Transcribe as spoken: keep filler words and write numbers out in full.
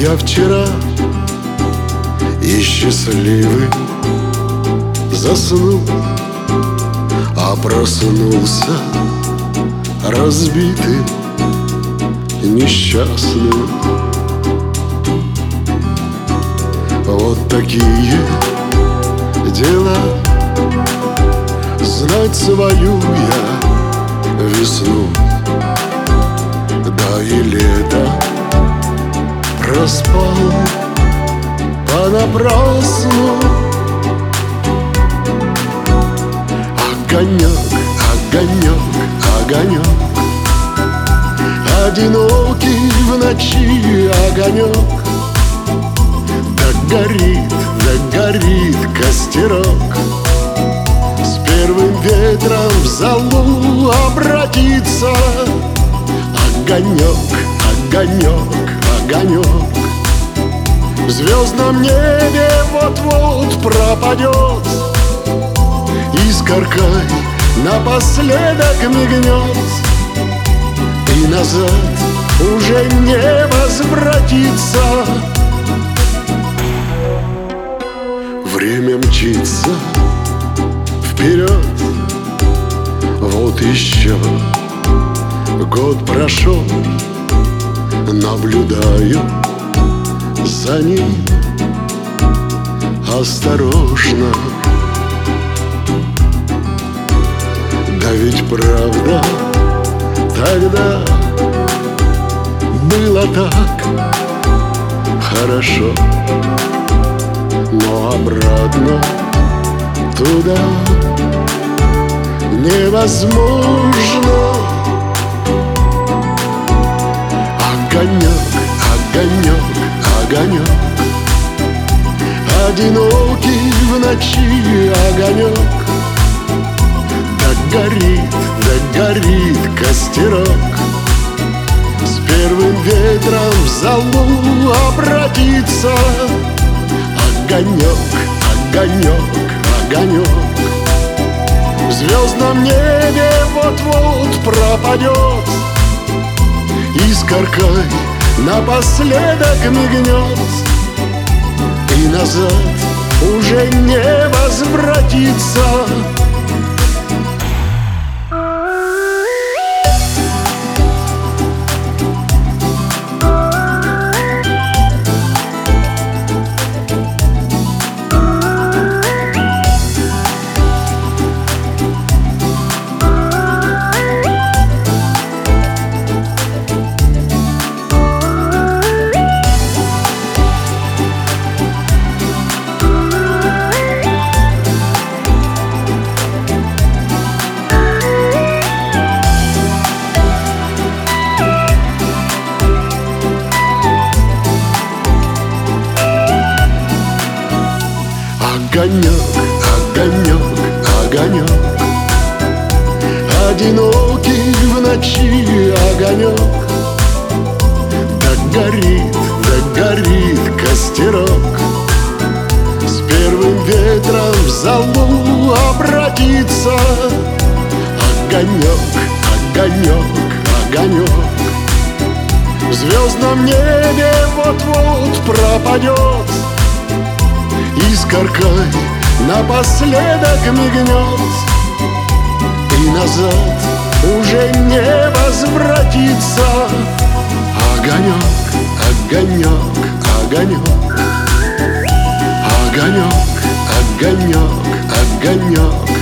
я вчера и счастливый заснул, а проснулся разбитый, несчастный. Вот такие дела. Знать свою я весну, да и лето проспал понапрасну. Огонек, огонек, огонек, одинокий в ночи огонек. Да горит, да горит костерок, с первым ветром в золу обратится. Огонек, огонек, огонек в звездном небе вот-вот пропадет. Искоркой напоследок мигнет, и назад уже не возвратится. Время мчится вперед, вот еще год прошел, наблюдаю за ним осторожно. Да ведь правда тогда было так хорошо, но обратно туда невозможно. Огонек, огонек, огонек, одинокий в ночи огонек. Да горит, да горит костерок, с первым ветром в золу обратится. Огонек, огонек, огонек в звездном небе вот-вот пропадет. Искоркой напоследок мигнет, и назад уже не возвратится. Огонек, огонек, огонек, одинокий в ночи огонек. Да горит, да горит костерок, с первым ветром в золу обратится. Огонек, огонек, огонек в звездном небе вот-вот пропадет. Искоркой напоследок мигнет, и назад уже не возвратится. Огонек, огонек, огонек, огонек, огонек, огонек